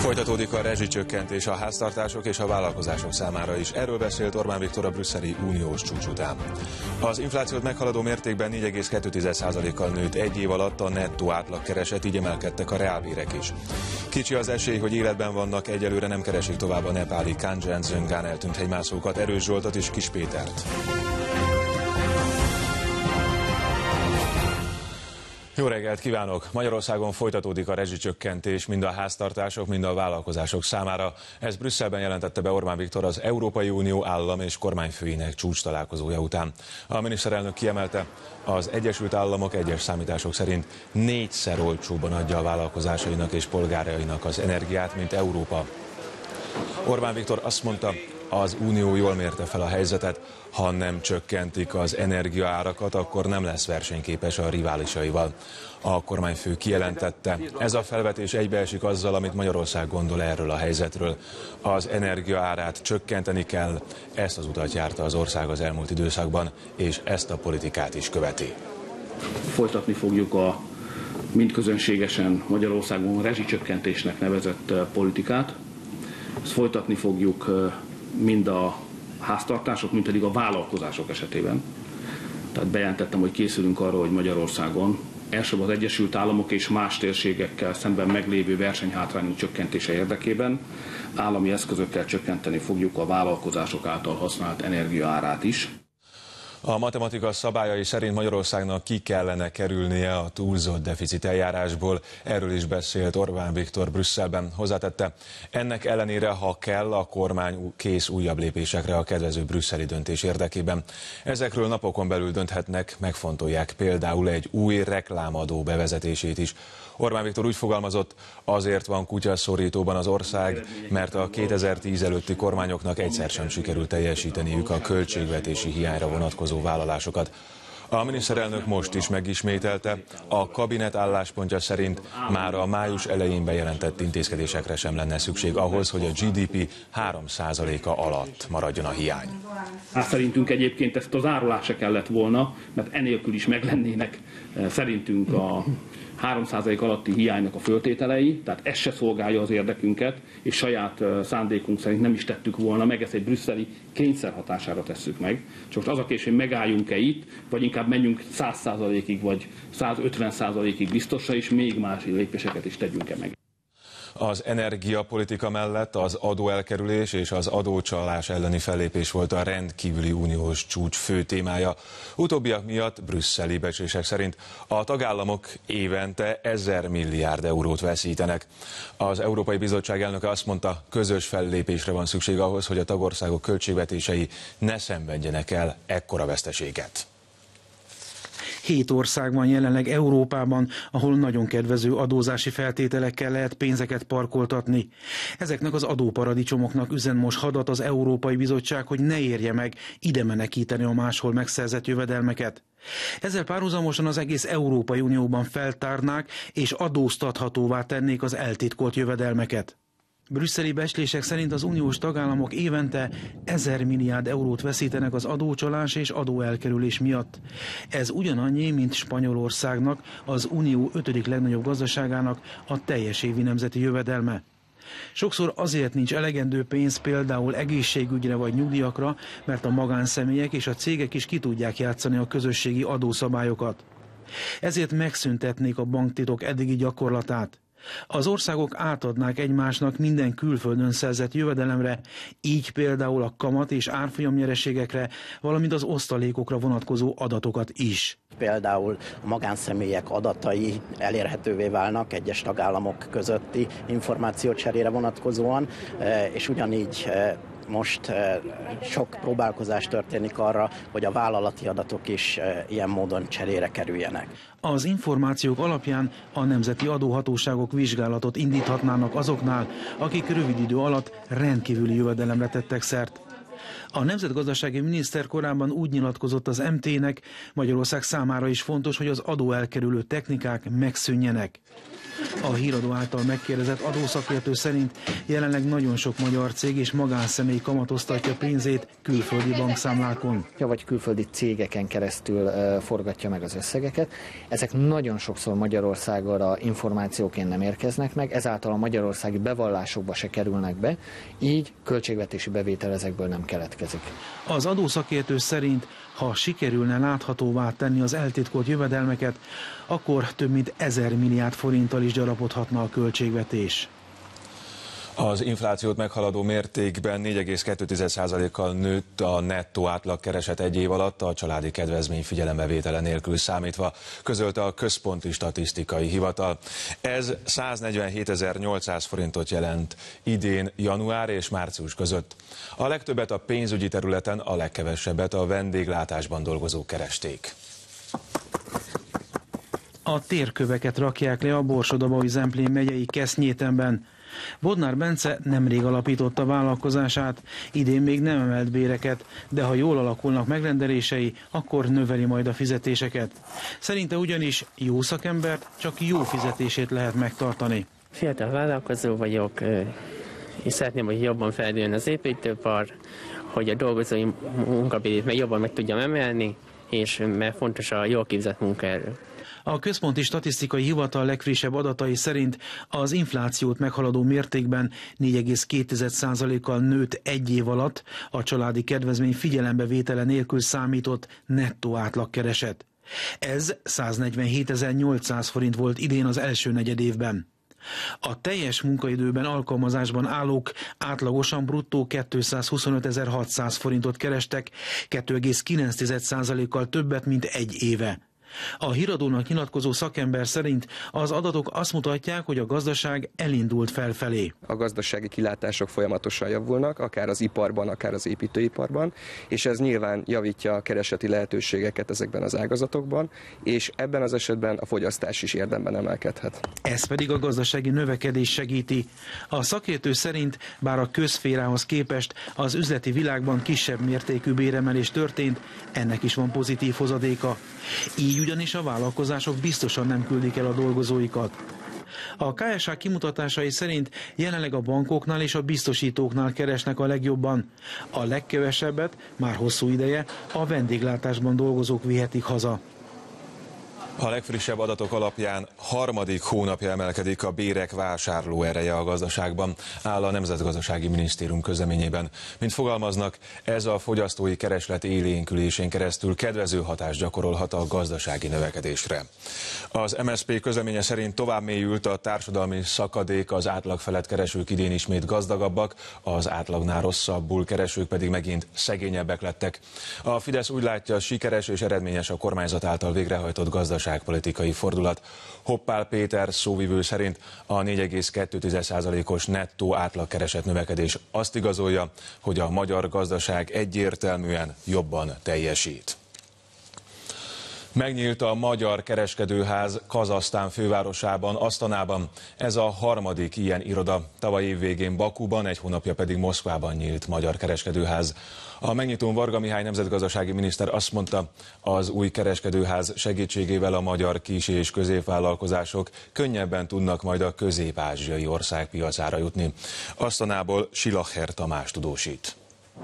Folytatódik a rezsicsökkentés a háztartások és a vállalkozások számára is. Erről beszélt Orbán Viktor a brüsszeli uniós csúcs után. Az inflációt meghaladó mértékben 4,2%-kal nőtt egy év alatt a nettó átlagkereset, így emelkedtek a reálbérek is. Kicsi az esély, hogy életben vannak, egyelőre nem keresik tovább a nepáli Kancsenjungan eltűnt hegymászókat, Erős Zsoltot és Kis Pétert. Jó reggelt kívánok! Magyarországon folytatódik a rezsicsökkentés mind a háztartások, mind a vállalkozások számára. Ez Brüsszelben jelentette be Orbán Viktor az Európai Unió állam és kormányfőinek csúcs találkozója után. A miniszterelnök kiemelte, az Egyesült Államok egyes számítások szerint 4-szer olcsóbban adja a vállalkozásainak és polgárainak az energiát, mint Európa. Orbán Viktor azt mondta, az Unió jól mérte fel a helyzetet, ha nem csökkentik az energiaárakat, akkor nem lesz versenyképes a riválisaival. A kormányfő kijelentette, ez a felvetés egybeesik azzal, amit Magyarország gondol erről a helyzetről. Az energiaárát csökkenteni kell, ezt az utat járta az ország az elmúlt időszakban, és ezt a politikát is követi. Folytatni fogjuk a mindközönségesen Magyarországon rezsicsökkentésnek nevezett politikát. Ezt folytatni fogjuk mind a háztartások, mind pedig a vállalkozások esetében. Tehát bejelentettem, hogy készülünk arra, hogy Magyarországon elsőbb az Egyesült Államok és más térségekkel szemben meglévő versenyhátrányunk csökkentése érdekében állami eszközökkel csökkenteni fogjuk a vállalkozások által használt energiaárát is. A matematika szabályai szerint Magyarországnak ki kellene kerülnie a túlzott deficit eljárásból. Erről is beszélt Orbán Viktor Brüsszelben. Hozzátette, ennek ellenére, ha kell, a kormány kész újabb lépésekre a kedvező brüsszeli döntés érdekében. Ezekről napokon belül dönthetnek, megfontolják például egy új reklámadó bevezetését is. Orbán Viktor úgy fogalmazott, azért van kutyaszorítóban az ország, mert a 2010 előtti kormányoknak egyszer sem sikerült teljesíteniük a költségvetési hiányra vonatkozó vállalásokat. A miniszterelnök most is megismételte, a kabinet álláspontja szerint már a május elején bejelentett intézkedésekre sem lenne szükség ahhoz, hogy a GDP 3%-a alatt maradjon a hiány. Szerintünk egyébként ezt az árulás se kellett volna, mert enélkül is meglennének szerintünk a 3% alatti hiánynak a föltételei, tehát ez se szolgálja az érdekünket, és saját szándékunk szerint nem is tettük volna meg, ezt egy brüsszeli kényszer hatására tesszük meg. Csak az a kérdés, hogy megálljunk-e itt, vagy inkább menjünk 100%-ig, vagy 150%-ig biztosra, és még más lépéseket is tegyünk-e meg. Az energiapolitika mellett az adóelkerülés és az adócsalás elleni fellépés volt a rendkívüli uniós csúcs fő témája. Utóbbiak miatt brüsszeli becslések szerint a tagállamok évente 1000 milliárd eurót veszítenek. Az Európai Bizottság elnöke azt mondta, közös fellépésre van szükség ahhoz, hogy a tagországok költségvetései ne szenvedjenek el ekkora veszteséget. 7 ország van jelenleg Európában, ahol nagyon kedvező adózási feltételekkel lehet pénzeket parkoltatni. Ezeknek az adóparadicsomoknak üzen most hadat az Európai Bizottság, hogy ne érje meg ide menekíteni a máshol megszerzett jövedelmeket. Ezzel párhuzamosan az egész Európai Unióban feltárnák és adóztathatóvá tennék az eltitkolt jövedelmeket. Brüsszeli becslések szerint az uniós tagállamok évente 1000 milliárd eurót veszítenek az adócsalás és adóelkerülés miatt. Ez ugyanannyi, mint Spanyolországnak, az unió 5. legnagyobb gazdaságának a teljes évi nemzeti jövedelme. Sokszor azért nincs elegendő pénz például egészségügyre vagy nyugdíjakra, mert a magánszemélyek és a cégek is ki tudják játszani a közösségi adószabályokat. Ezért megszüntetnék a banktitok eddigi gyakorlatát. Az országok átadnák egymásnak minden külföldön szerzett jövedelemre, így például a kamat és árfolyam nyereségekre, valamint az osztalékokra vonatkozó adatokat is. Például a magánszemélyek adatai elérhetővé válnak egyes tagállamok közötti információcserére vonatkozóan, és ugyanígy most sok próbálkozás történik arra, hogy a vállalati adatok is ilyen módon cserére kerüljenek. Az információk alapján a nemzeti adóhatóságok vizsgálatot indíthatnának azoknál, akik rövid idő alatt rendkívüli jövedelemre tettek szert. A nemzetgazdasági miniszter korábban úgy nyilatkozott az MT-nek, Magyarország számára is fontos, hogy az adóelkerülő technikák megszűnjenek. A híradó által megkérdezett adószakértő szerint jelenleg nagyon sok magyar cég és magánszemély kamatoztatja pénzét külföldi bankszámlákon. Vagy külföldi cégeken keresztül forgatja meg az összegeket. Ezek nagyon sokszor Magyarországra információként nem érkeznek meg, ezáltal a magyarországi bevallásokba se kerülnek be, így költségvetési bevétel ezekből nem keletkezik. Az adószakértő szerint, ha sikerülne láthatóvá tenni az eltitkolt jövedelmeket, akkor több mint 1000 milliárd forinttal is gyarapodhatna a költségvetés. Az inflációt meghaladó mértékben 4,2%-kal nőtt a nettó átlagkereset egy év alatt, a családi kedvezmény figyelembevétele nélkül számítva, közölte a Központi Statisztikai Hivatal. Ez 147.800 forintot jelent idén január és március között. A legtöbbet a pénzügyi területen, a legkevesebbet a vendéglátásban dolgozók keresték. A térköveket rakják le a Borsod-Abaúj-Zemplén megyei Kesznyétenben. Bodnár Bence nemrég alapította vállalkozását, idén még nem emelt béreket, de ha jól alakulnak megrendelései, akkor növeli majd a fizetéseket. Szerinte ugyanis jó szakembert csak jó fizetését lehet megtartani. Fiatal vállalkozó vagyok, és szeretném, hogy jobban feldőjön az építőipar, hogy a dolgozói munkabérét meg jobban meg tudjam emelni, és mert fontos a jól képzett munkaerő. A Központi Statisztikai Hivatal legfrissebb adatai szerint az inflációt meghaladó mértékben 4,2%-kal nőtt egy év alatt a családi kedvezmény figyelembevétele nélkül számított nettó átlagkereset. Ez 147.800 forint volt idén az első negyedévben. A teljes munkaidőben alkalmazásban állók átlagosan bruttó 225.600 forintot kerestek, 2,9%-kal többet, mint egy éve. A híradónak nyilatkozó szakember szerint az adatok azt mutatják, hogy a gazdaság elindult felfelé. A gazdasági kilátások folyamatosan javulnak, akár az iparban, akár az építőiparban, és ez nyilván javítja a kereseti lehetőségeket ezekben az ágazatokban, és ebben az esetben a fogyasztás is érdemben emelkedhet. Ez pedig a gazdasági növekedés segíti. A szakértő szerint, bár a közszférához képest az üzleti világban kisebb mértékű béremelés történt, ennek is van pozitív hozadéka. Így ugyanis a vállalkozások biztosan nem küldik el a dolgozóikat. A KSH kimutatásai szerint jelenleg a bankoknál és a biztosítóknál keresnek a legjobban. A legkevesebbet már hosszú ideje a vendéglátásban dolgozók vihetik haza. A legfrissebb adatok alapján harmadik hónapja emelkedik a bérek vásárló ereje a gazdaságban, áll a Nemzetgazdasági Minisztérium közleményében. Mint fogalmaznak, ez a fogyasztói kereslet élénkülésén keresztül kedvező hatást gyakorolhat a gazdasági növekedésre. Az MSZP közleménye szerint tovább mélyült a társadalmi szakadék, az átlag felett keresők idén ismét gazdagabbak, az átlagnál rosszabbul keresők pedig megint szegényebbek lettek. A Fidesz úgy látja, sikeres és eredményes a kormányzat által végrehajtott gazdaságpolitikai fordulat. Hoppál Péter szóvivő szerint a 4,2%-os nettó átlagkeresett növekedés azt igazolja, hogy a magyar gazdaság egyértelműen jobban teljesít. Megnyílt a Magyar Kereskedőház Kazahsztán fővárosában, Asztanában. Ez a harmadik ilyen iroda. Tavaly év végén Bakuban, egy hónapja pedig Moszkvában nyílt Magyar Kereskedőház. A megnyitón Varga Mihály nemzetgazdasági miniszter azt mondta, az új kereskedőház segítségével a magyar kis- és középvállalkozások könnyebben tudnak majd a közép-ázsiai ország piacára jutni. Asztanából Silacher Tamás tudósít.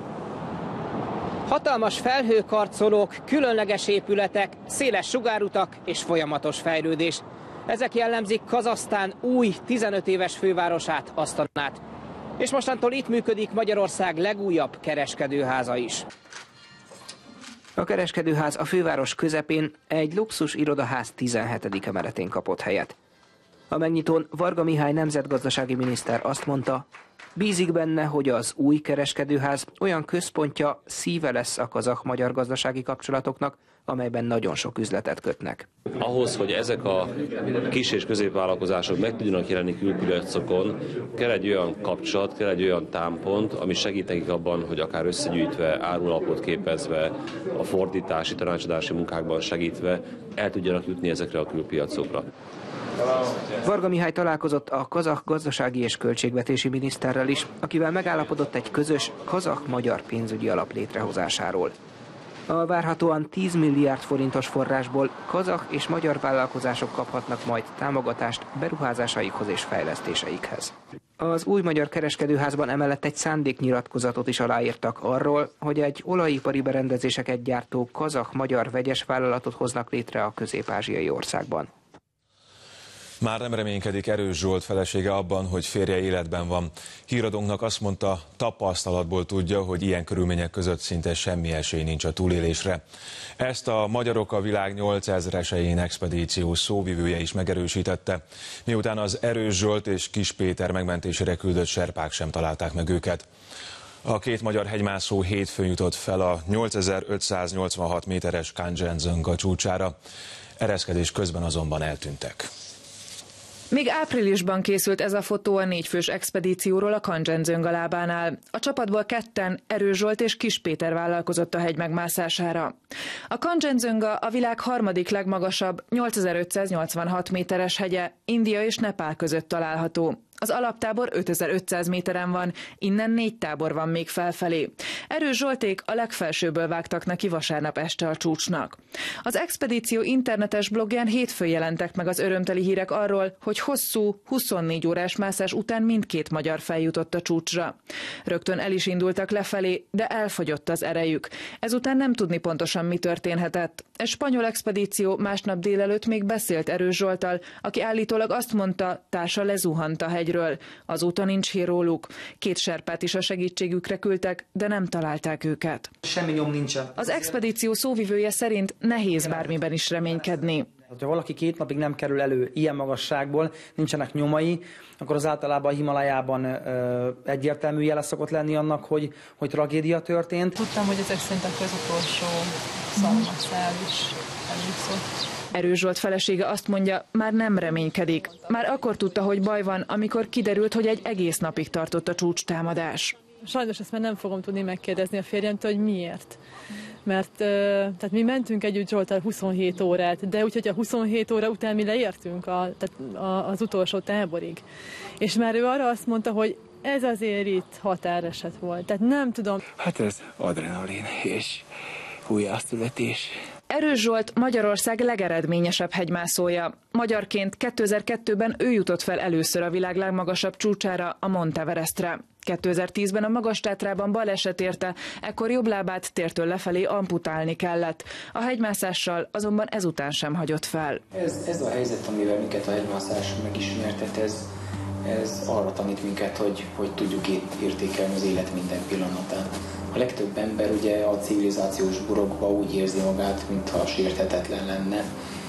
Hatalmas felhőkarcolók, különleges épületek, széles sugárutak és folyamatos fejlődés. Ezek jellemzik Kazahsztán új 15 éves fővárosát, Asztanát. És mostantól itt működik Magyarország legújabb kereskedőháza is. A kereskedőház a főváros közepén egy luxus irodaház 17. emeletén kapott helyet. A megnyitón Varga Mihály nemzetgazdasági miniszter azt mondta, bízik benne, hogy az új kereskedőház olyan központja, szíve lesz a kazah-magyar gazdasági kapcsolatoknak, amelyben nagyon sok üzletet kötnek. Ahhoz, hogy ezek a kis- és középvállalkozások meg tudjanak jelenni külpiacokon, kell egy olyan kapcsolat, kell egy olyan támpont, ami segít nekik abban, hogy akár összegyűjtve, árulapot képezve, a fordítási, tanácsadási munkákban segítve el tudjanak jutni ezekre a külpiacokra. Varga Mihály találkozott a kazah gazdasági és költségvetési miniszterrel is, akivel megállapodott egy közös kazah-magyar pénzügyi alap létrehozásáról. A várhatóan 10 milliárd forintos forrásból kazah és magyar vállalkozások kaphatnak majd támogatást beruházásaikhoz és fejlesztéseikhez. Az új magyar kereskedőházban emellett egy szándéknyilatkozatot is aláírtak arról, hogy egy olajipari berendezéseket gyártó kazah-magyar vegyes vállalatot hoznak létre a közép-ázsiai országban. Már nem reménykedik Erős Zsolt felesége abban, hogy férje életben van. Híradónknak azt mondta, tapasztalatból tudja, hogy ilyen körülmények között szinte semmi esély nincs a túlélésre. Ezt a Magyarok a világ 8000-esein expedíció szóvivője is megerősítette, miután az Erős Zsolt és Kis Péter megmentésére küldött serpák sem találták meg őket. A két magyar hegymászó hétfőn jutott fel a 8586 méteres Kancsenjunga csúcsára. Ereszkedés közben azonban eltűntek. Még áprilisban készült ez a fotó a 4 fős expedícióról a Kancsenjunga lábánál. A csapatból ketten, Erős Zsolt és Kis Péter vállalkozott a hegy megmászására. A Kancsenjunga a világ harmadik legmagasabb, 8586 méteres hegye, India és Nepál között található. Az alaptábor 5500 méteren van, innen 4 tábor van még felfelé. Erős Zsolték a legfelsőből vágtak neki vasárnap este a csúcsnak. Az expedíció internetes blogján hétfőn jelentek meg az örömteli hírek arról, hogy hosszú, 24 órás mászás után mindkét magyar feljutott a csúcsra. Rögtön el is indultak lefelé, de elfogyott az erejük. Ezután nem tudni pontosan, mi történhetett. Egy spanyol expedíció másnap délelőtt még beszélt Erős Zsolttal, aki állítólag azt mondta, társa lezuhant a hegyről. Azóta nincs hír róluk. 2 serpát is a segítségükre küldtek, de nem találták őket. Semmi nyom nincsen. Az expedíció szóvivője szerint nehéz bármiben is reménykedni. Ha valaki 2 napig nem kerül elő ilyen magasságból, nincsenek nyomai, akkor az általában a Himalájában egyértelmű jele szokott lenni annak, hogy tragédia történt. Tudtam, hogy ezek szerint a közutolsó szalmaszál is elúszott. Erős Zsolt felesége azt mondja, már nem reménykedik. Már akkor tudta, hogy baj van, amikor kiderült, hogy egy egész napig tartott a csúcstámadás. Sajnos ezt már nem fogom tudni megkérdezni a férjemtől, hogy miért. Mert tehát mi mentünk együtt Zsolttal 27 órát, de úgyhogy a 27 óra után mi leértünk az utolsó táborig. És már ő arra azt mondta, hogy ez azért itt határeset volt. Tehát nem tudom. Hát ez adrenalin és újjászületés. Erős Zsolt Magyarország legeredményesebb hegymászója. Magyarként 2002-ben ő jutott fel először a világ legmagasabb csúcsára, a Monteverestre. 2010-ben a Magas-Tátrában baleset érte, ekkor jobb lábát tértől lefelé amputálni kellett. A hegymászással azonban ezután sem hagyott fel. Ez a helyzet, amivel minket a hegymászás megismertet, ez arra tanít minket, hogy tudjuk értékelni az élet minden pillanatán. A legtöbb ember ugye a civilizációs burokba úgy érzi magát, mintha sérthetetlen lenne,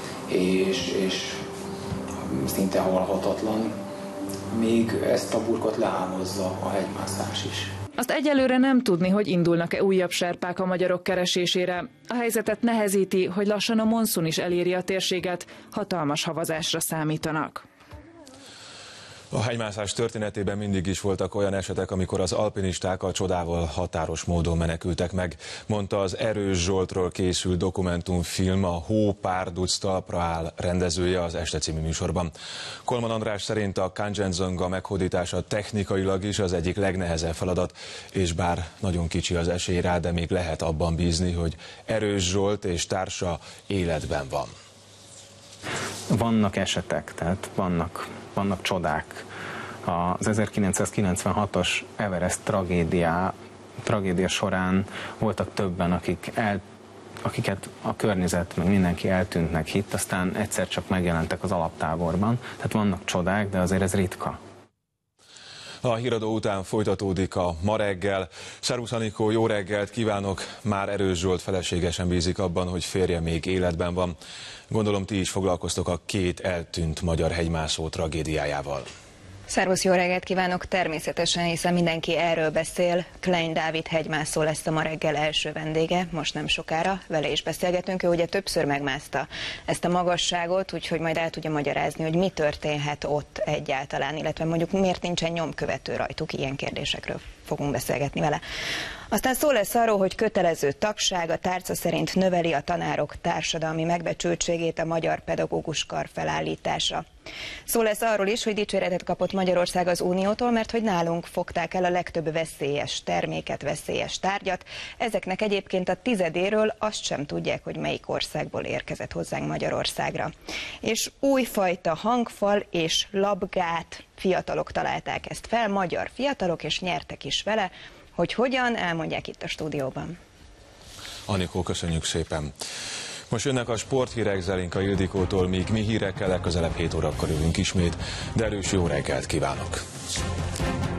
és szinte halhatatlan, még ezt a burkot lehámozza a hegymászás is. Azt egyelőre nem tudni, hogy indulnak-e újabb serpák a magyarok keresésére. A helyzetet nehezíti, hogy lassan a monszun is eléri a térséget, hatalmas havazásra számítanak. A hegymászás történetében mindig is voltak olyan esetek, amikor az alpinisták a csodával határos módon menekültek meg, mondta az Erős Zsoltról készült dokumentumfilm, a Hó pár duc talpra áll rendezője az Este című műsorban. Kolman András szerint a Kancsenjunga meghódítása technikailag is az egyik legnehezebb feladat, és bár nagyon kicsi az esély rá, de még lehet abban bízni, hogy Erős Zsolt és társa életben van. Vannak esetek, tehát vannak csodák. Az 1996-os Everest tragédia során voltak többen, akiket a környezet, meg mindenki eltűntnek hitt, aztán egyszer csak megjelentek az alaptáborban. Tehát vannak csodák, de azért ez ritka. A híradó után folytatódik a Ma reggel. Szervusz Anikó, jó reggelt kívánok! Már Erős Zsolt feleségesen bízik abban, hogy férje még életben van. Gondolom ti is foglalkoztok a 2 eltűnt magyar hegymászó tragédiájával. Szervusz, jó reggelt kívánok! Természetesen, hiszen mindenki erről beszél. Klein Dávid hegymászó lesz a Ma reggel első vendége, most nem sokára, vele is beszélgetünk. Ő ugye többször megmászta ezt a magasságot, úgyhogy majd el tudja magyarázni, hogy mi történhet ott egyáltalán, illetve mondjuk miért nincsen nyomkövető rajtuk, ilyen kérdésekről fogunk beszélgetni vele. Aztán szó lesz arról, hogy kötelező tagság, a tárca szerint növeli a tanárok társadalmi megbecsültségét a Magyar Pedagógus Kar felállítása. Szó lesz arról is, hogy dicséretet kapott Magyarország az Uniótól, mert hogy nálunk fogták el a legtöbb veszélyes terméket, veszélyes tárgyat. Ezeknek egyébként a tizedéről azt sem tudják, hogy melyik országból érkezett hozzánk Magyarországra. És újfajta hangfal és labgát fiatalok találták ezt fel, magyar fiatalok, és nyertek is vele. Hogy hogyan, elmondják itt a stúdióban. Anikó, köszönjük szépen. Most jönnek a sporthírek Zelinka Ildikótól, míg mi hírekkel legközelebb 7 órakor jövünk ismét, de erős jó reggelt kívánok!